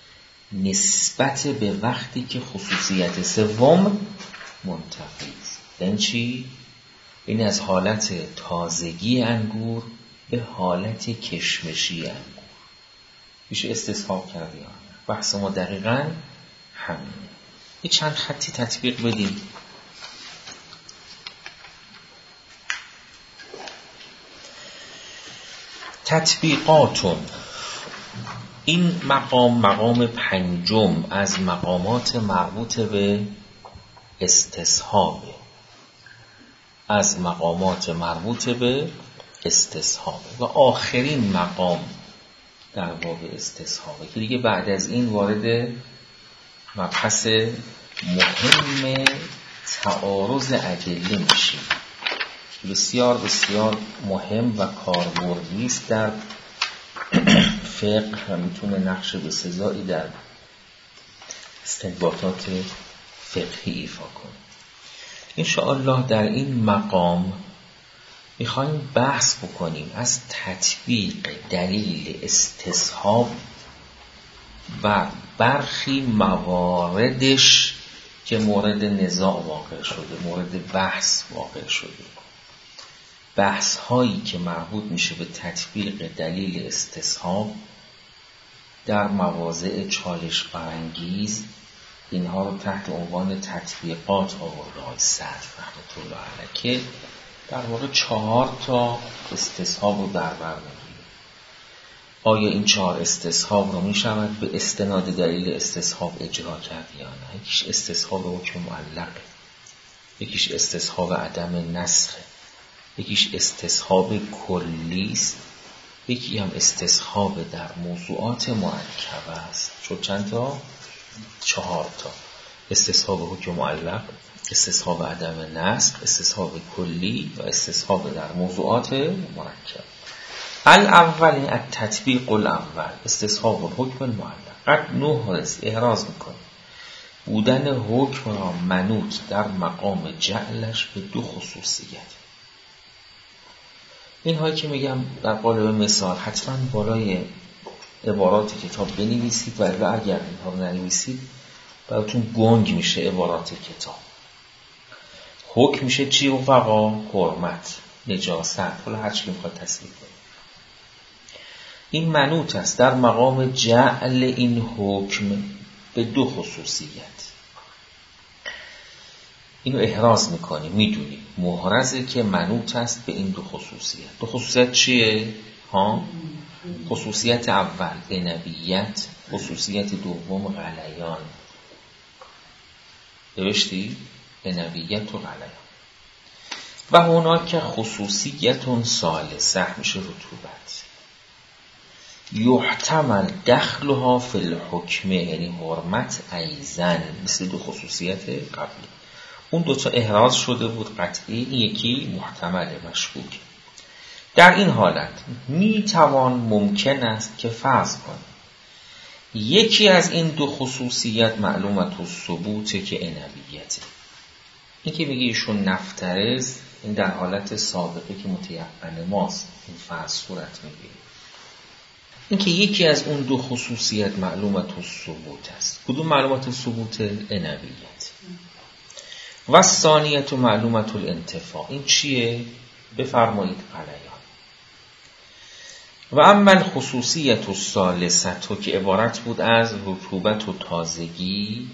نسبت به وقتی که خصوصیت سوم منتفی است. یعنی چی؟ این از حالت تازگی انگور به حالت کشمشی انگور میشه استصحاب کردی. بحث ما دقیقاً همینه. یه چند خطی تطبیق بدیم. تطبیقاتون، این مقام مقام پنجم از مقامات مربوط به استصحابه، از مقامات مربوط به استصحابه و آخرین مقام در باب استصحابه که دیگه بعد از این وارد مبحث مهم تعارض ادله میشیم. بسیار بسیار مهم و کاربردی است در فقه و میتونه نقش بسزایی در استنباطات فقهی ایفا کنه. انشاءالله در این مقام میخوایم بحث بکنیم از تطبیق دلیل استصحاب و برخی مواردش که مورد نزاع واقع شده، مورد بحث واقع شده. بحث هایی که مربوط میشه به تطبیق دلیل استصحاب در مواضع چالش برانگیز، اینها رو تحت عنوان تطبیقات آورده های صدر رحمت الله علیه که در واقع چهار تا استصحاب رو در بر میگیره. آیا این چهار استصحاب رو میشود به استناد دلیل استصحاب اجرا کرد یا نه؟ یکیش استصحاب حکم معلق، یکیش استصحاب عدم نسخ، یکیش استصحاب کلی است، یکی هم استصحاب در موضوعات مرکبه است. شد چند تا؟ چهار تا. استصحاب حکم معلق، استصحاب عدم نسخ، استصحاب کلی و استصحاب در موضوعات مرکب. الاول التطبیق الاول، استصحاب الحکم المعلق. قد نحرز، احراز میکنه بودن حکم را منوط در مقام جعلش به دو خصوصیت. این هایی که میگم در قالب مثال حتما بالای عبارات کتاب بنویسید و اگر اینها رو ننویسید براتون گنگ میشه عبارات کتاب. حکم میشه چی رفقا؟ حرمت، نجاست، حالا هر چی میخواد تصویر کنه. این منوط است در مقام جعل این حکم به دو خصوصیت. اینو احراز میکنیم، میدونیم محرزه که منوط است به این دو خصوصیت. دو خصوصیت چیه؟ ها؟ خصوصیت اول عنبیت، خصوصیت دوم غلیان. نوشتی؟ عنبیت و غلیان. و هناک خصوصیت ثالثه میشه رطوبت. یحتمل دخلها فی الحکم، یعنی حرمت ایزن، مثل دو خصوصیت قبلی. اون دوتا احراز شده بود قطعی، یکی محتمل مشکوک. در این حالت میتوان ممکن است که فرض کنیم یکی از این دو خصوصیت معلومت و ثبوته که عنبیته. این که میگه ایشون نفترز، این در حالت سابقه که متیقن ماست این فرض صورت میگیره. این که یکی از اون دو خصوصیت معلومت و ثبوت است. کدوم معلومت و ثبوت؟ عنبیت. و ثانیت و معلومت الانتفاع. این چیه؟ بفرمایید غلیان. و اما الخصوصیت الثالثه که عبارت بود از رطوبت و تازگی،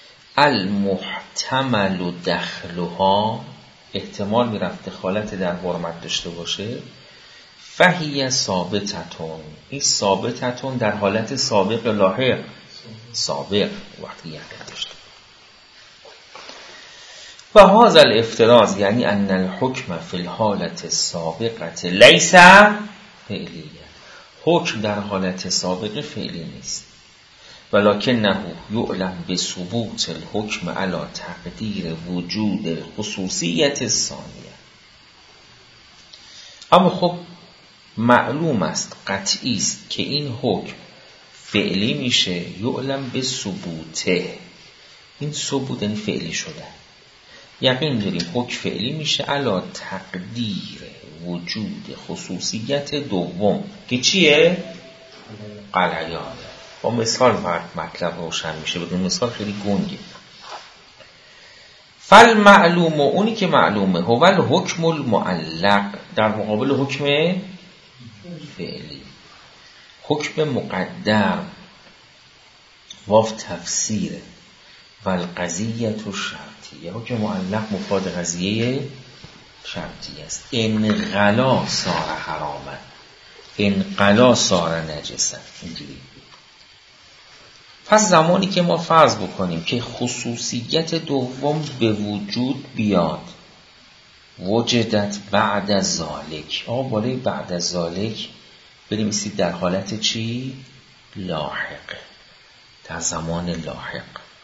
المحتمل و دخلها، احتمال میرفت دخالت در حرمت داشته باشه، فهی ثابتتون، این ثابتتون در حالت سابق لاحق، سابق وقتی یقین داشته. و هذا الافتراض یعنی ان الحکم فی الحالت السابقه لیس فعلیه، حکم در حالت سابقه فعلی نیست. ولکنه یعلم بثبوت الحکم علی تقدیر وجود خصوصیت الثانیه. اما خب معلوم است، قطعی است که این حکم فعلی میشه. یعلم بثبوته، این ثبوت یعنی فعلی شده. یقین داریم حکم فعلی میشه علی تقدیر وجود خصوصیت دوم که چیه؟ غلیان. با مثال فرق مطلب روشن میشه، بدون مثال خیلی گنگه. فالمعلوم، اونی که معلومه، هو الحکم المعلق، در مقابل حکم فعلی. حکم مقدر واو تفسیره و القضیه شرطیه. حکم معلق مفاد قضیه شرطی است. ان غلا صار حراما، ان غلا صار نجسا. اینجوری. پس زمانی که ما فرض بکنیم که خصوصیت دوم به وجود بیاد، وجدت بعد از ذالک، آقا بالای بعد از ذالک بنویسید در حالت چی؟ لاحق، در زمان لاحق.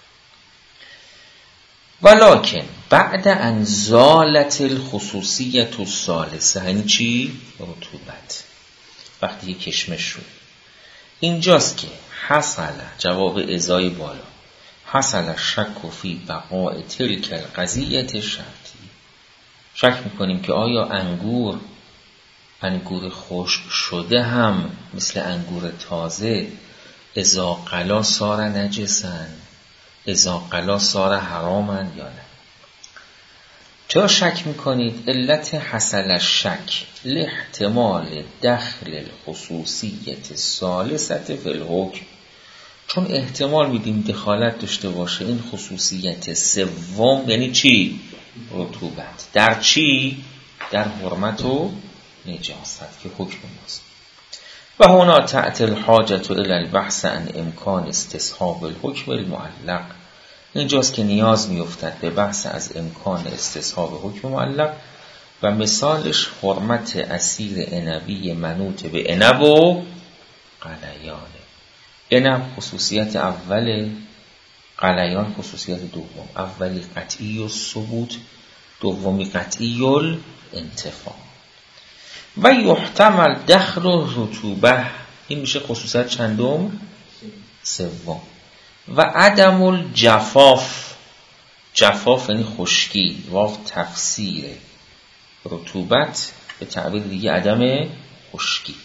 ولکن بعد ان زالت الخصوصیت الثالثه، یعنی چی؟ رطوبت. وقتی کشمش شد، اینجاست که حصل، جواب ازای بالا، حصل شک فی بقاء تلک القضیه شرطی. شک میکنیم که آیا انگور انگور خشک شده هم مثل انگور تازه اذا غلا صار نجسن، اذا غلا صار حرامن یا نه. چرا شک میکنید؟ علت حصل شک لاحتمال دخل الخصوصیت الثالثه فی الحکم، چون احتمال میدیم دخالت داشته باشه این خصوصیت سوم، یعنی چی؟ رطوبت. در چی؟ در حرمت و نجاست که حکم ماست. و هنا تأتی الحاجة الی البحث عن امکان استصحاب الحکم المعلق. اینجاست که نیاز میافتد به بحث از امکان استصحاب حکم معلق و مثالش حرمت عصیر عنبی منوط به عنب و غلیانه. عنب خصوصیت اول، غلیان خصوصیت دوم. اولی قطعی الثبوت، دومی قطعی الانتفاع. و یحتمل دخل رطوبه، این میشه خصوصیت چندم؟ سوم. و عدم الجفاف، جفاف یعنی خشکی، واو تفسیر رطوبت، به تعبیر دیگه عدم خشکی.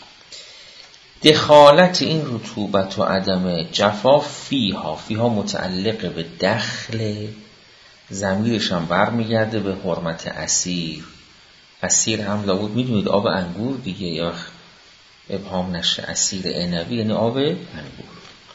دخالت این رطوبت و عدم جفاف فیها، فیها متعلق به دخل، ضمیرش هم برمیگرده به حرمت عصیر. عصیر هم لابد میدونید آب انگور دیگه، یا ابهام نشه، عصیر عنبی یعنی آب انگور.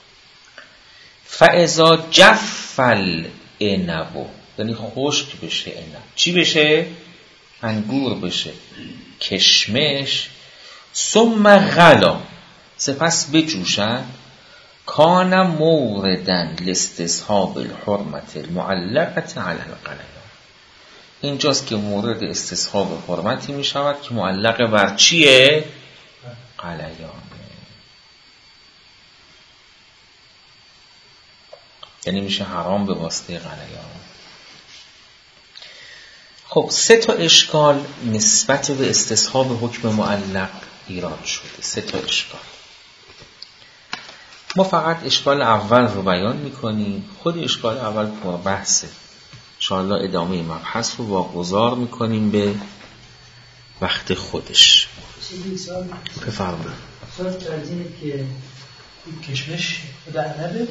فاذا جف العنب، یعنی خشک بشه عنب، چی بشه؟ انگور بشه، کشمش. ثم غلا، سپس بجوشد، کان موردن لاستصحاب الحرمت المعلقه علی الغلیان. اینجاست که مورد استصحاب حرمتی می شود که معلق بر چیه؟ غلیان. یعنی میشه حرام به واسطه غلیان. خب سه تا اشکال نسبت به استصحاب حکم معلق ایراد شده. سه تا اشکال. ما فقط اشکال اول رو بیان میکنیم. خود اشکال اول پر بحثه. انشاءالله ادامه مبحث رو واگذار میکنیم به وقت خودش. بفرمایید. سوال ترجیحه که کشمش خود عنبه؟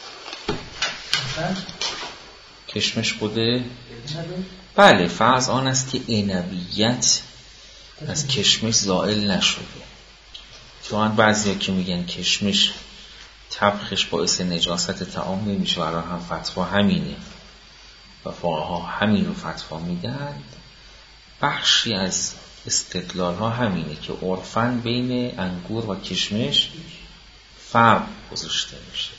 کشمش خوده؟ بله، فرض آن است که عنبیت از کشمش زائل نشده. چون بعضیا که میگن کشمش طبخش باعث نجاست طعام نمیشه، برای هم فتوا همینه و فقها همین رو فتوا میدن. بخشی از استدلال ها همینه که عرفاً بین انگور و کشمش فرق گذاشته میشه.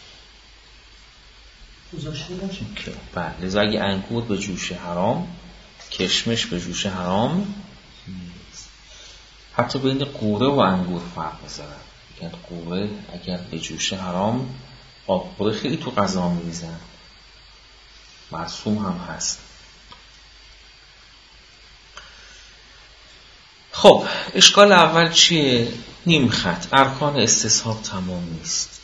گذاشته باشه که بله، لذا اگه انگور به جوش حرام، کشمش به جوش حرام نیست. حتی بین قوره و انگور فرق میذارن. میگن قوره اگر به جوش حرام، آب قوره خیلی تو غذا میریزن، معصوم هم هست. خب اشکال اول چیه؟ نیم خط، ارکان استصحاب تمام نیست.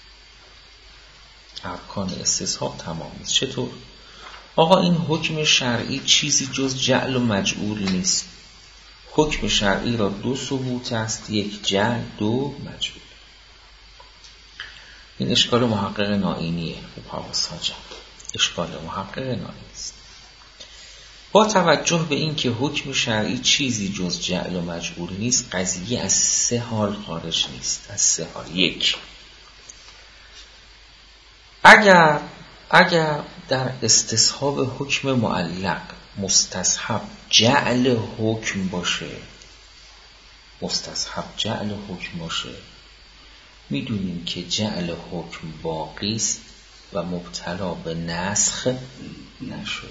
ارکان استصحاب تمام نیست. چطور؟ آقا این حکم شرعی چیزی جز جعل و مجعول نیست. حکم شرعی را دو ثبوت است، یک جعل، دو مجعول. این اشکال محقق نائینیه. خب حواس ها جمع. اشکال محقق نائینی است. با توجه به این که حکم شرعی چیزی جز جعل و مجعول نیست، قضیه از سه حال خارج نیست. از سه حال. یک، اگر اگر در استصحاب حکم معلق مستصحب جعل حکم باشه، مستصحب جعل حکم باشه، میدونیم که جعل حکم باقی است و مبتلا به نسخ نشده.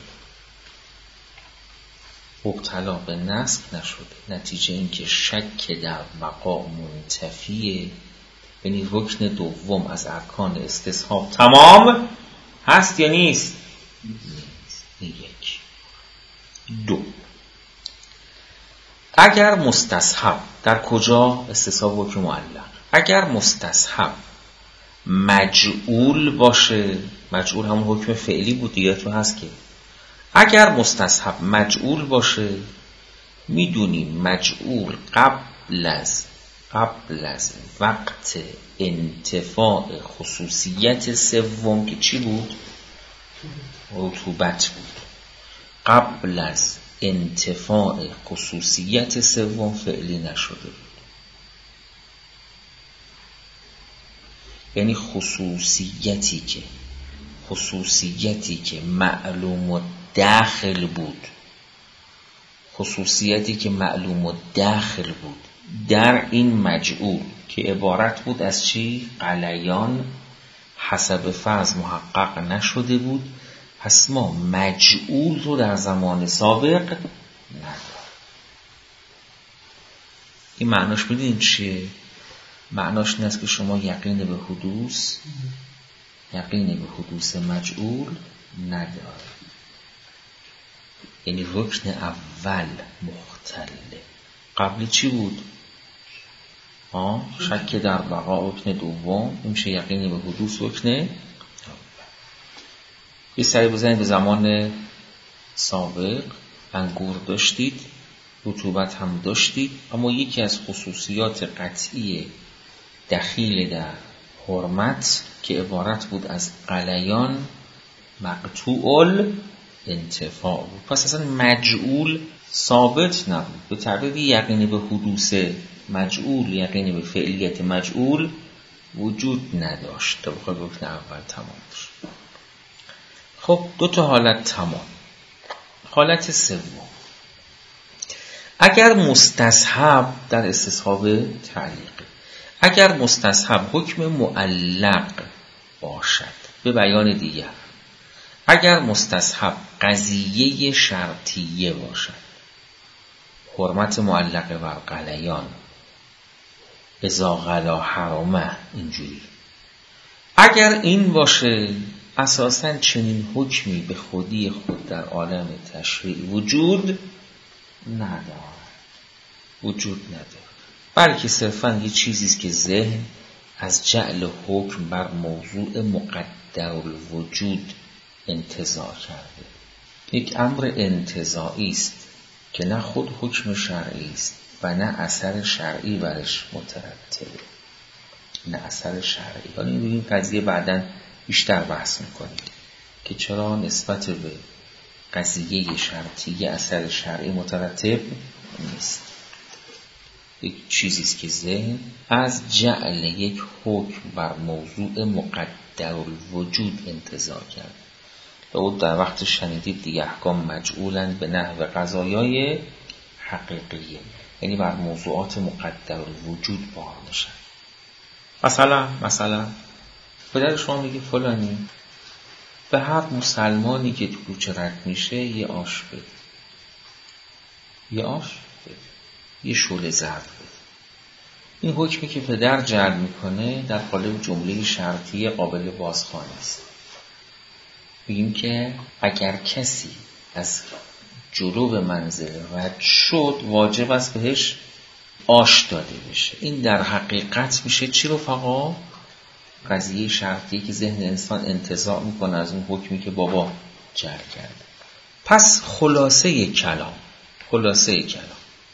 مبتلا به نسخ نشده. نتیجه این که شک در بقا منتفیه، یعنی رکن دوم از ارکان استصحاب تمام هست یا نیست؟ نیست. یک. دو، اگر مستصحب، در کجا؟ استصحاب حکم معلق. اگر مستصحب مجعول باشه، مجعول همون حکم فعلی بود دیگه تو هست که، اگر مستصحب مجعول باشه، میدونیم مجعول قبل از قبل از وقت انتفاع خصوصیت سوم که چی بود؟ رطوبت بود. قبل از انتفاع خصوصیت سوم فعلی نشده بود. یعنی خصوصیتی که خصوصیتی که معلوم و داخل بود خصوصیتی که معلوم و داخل بود در این مجعول که عبارت بود از چی؟ غلیان، حسب فرض محقق نشده بود، پس ما مجعول رو در زمان سابق نداریم. این معناش میدونید چیه؟ معناش این است که شما یقین به حدوث یقین به حدوث مجعول ندارید. یعنی رکن اول مختله. قبلی چی بود؟ آه شک در بقا رکن دوم، این میشه یقین به حدوث رکن اول. یه سری بزنید به زمان سابق انگور داشتید، رطوبت هم داشتید، اما یکی از خصوصیات قطعی دخیل در حرمت که عبارت بود از غلیان مقطوع انتفاع بود. پس اصلا مجعول ثابت نبود. به تعبیر یقین به حدوث مجعول، یقین به فعلیت مجعول وجود نداشت تا بخواد رکن اول تمام بشه. خب دو تا حالت تمام. حالت سوم، اگر مستصحب در استصحاب تعلیق، اگر مستصحب حکم معلق باشد، به بیان دیگر اگر مستصحب قضیه شرطیه باشد، حرمت معلقه بر غلیان، اذا غلا حرامه، اینجوری، اگر این باشه اساساً چنین حکمی به خودی خود در عالم تشریع وجود ندارد وجود ندارد بلکه صرفاً یه چیزیست که ذهن از جعل حکم بر موضوع مقدر الوجود انتزاع کرده. یک امر انتزاعی است که نه خود حکم شرعی است و نه اثر شرعی برش مترتبه، نه اثر شرعی. حالا این این قضیه بعداً بیشتر بحث میکنیم که چرا نسبت به قضیه شرطی اثر شرعی مترتب نیست. یک چیزیست که ذهن از جعل یک حکم بر موضوع مقدر الوجود انتزاع کرد. او در وقت شنیدید دیگه احکام مجعولن به نحو قضایای حقیقیه، یعنی بر موضوعات مقدر الوجود بار میشن. مثلا مثلا پدر شما میگه فلانی به هر مسلمانی که تو کوچه رد میشه یه آش بده، یه آش بده، یه شعله زرد بده. این حکمی که پدر جعل میکنه در قالب جمله شرطی قابل بازخوانی است. بگیم که اگر کسی از جلو به منزل رد شد واجب است بهش آش داده بشه. این در حقیقت میشه چی رفقا؟ قضیه شرطی که ذهن انسان انتزاع میکنه از اون حکمی که بابا جعل کرده. پس خلاصه کلام خلاصه کلام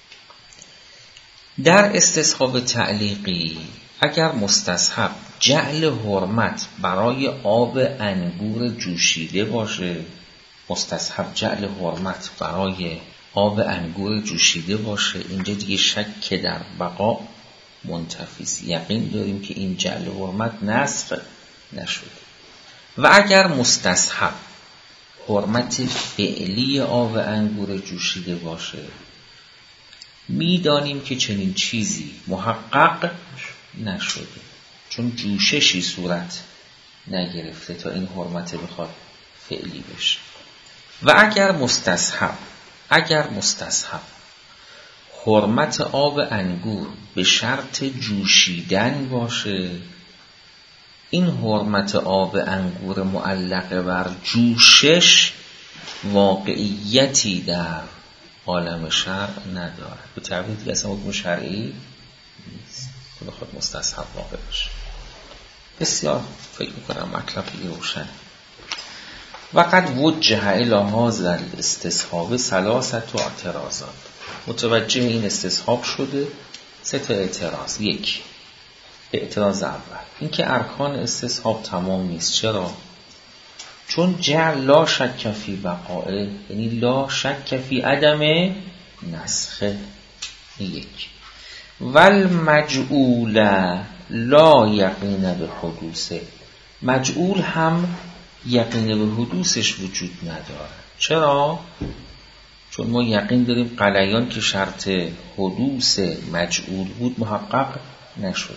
در استصحاب تعلیقی اگر مستصحب جعل حرمت برای آب انگور جوشیده باشه، مستصحب جعل حرمت برای آب انگور جوشیده باشه، اینجا دیگه شک در بقا منتفیست، یقین داریم که این جعل حرمت نسخ نشده. و اگر مستصحب حرمت فعلی آب انگور جوشیده باشه، میدانیم که چنین چیزی محقق نشده، چون جوششی صورت نگرفته تا این حرمت بخواد فعلی بشه. و اگر مستصحب اگر مستصحب حرمت آب انگور به شرط جوشیدن باشه، این حرمت آب انگور معلقه بر جوشش واقعیتی در عالم شرع نداره، به تعبیر دیگه اصلا حکم شرعی نیست که بخواد مستصحب واقع بشه. بسیار فکر میکنم مطلب دیگه روشن. و قد وجه الی هذا الاستصحاب ثلاثه اعتراضات، متوجه این استصحاب شده سه تا اعتراض. یک، اعتراض اول اینکه ارکان استصحاب تمام نیست. چرا؟ چون جعل لا شک فی بقائه، یعنی لا شک فی عدم نسخه. یک، والمجعول لا یقین به حدوثه، مجعول هم یقین به حدوثش وجود نداره. چرا؟ چون ما یقین داریم قلیان که شرط حدوث مجعول بود محقق نشد،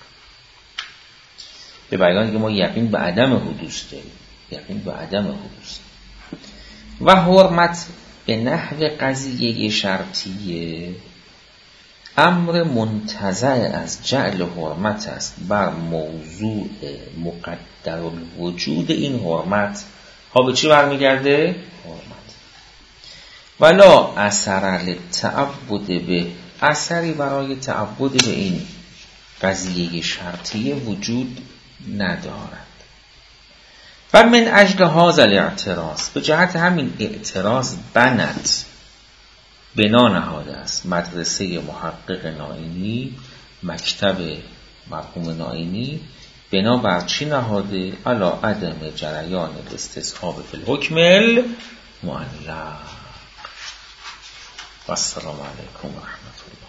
به بیان که ما یقین به عدم حدوث داریم، یقین به عدم حدوث. و حرمت به نحو قضیه شرطیه امر منتزع از جعل حرمت است بر موضوع مقدر الوجود. این حرمت ها به چی برمیگرده؟ حرمت. ولا اثر للتعبد به، اثری برای تعبد به این قضیه شرطیه وجود ندارد. و من اجل هذا الاعتراض، به جهت همین اعتراض بنت بنا نهاده است مدرسه محقق نائینی، مکتب مرحوم نائینی، بنا بر چی نهاده؟ علی عدم جریان الاستصحاب فی الحکم المعلق. و السلام علیکم و رحمت الله.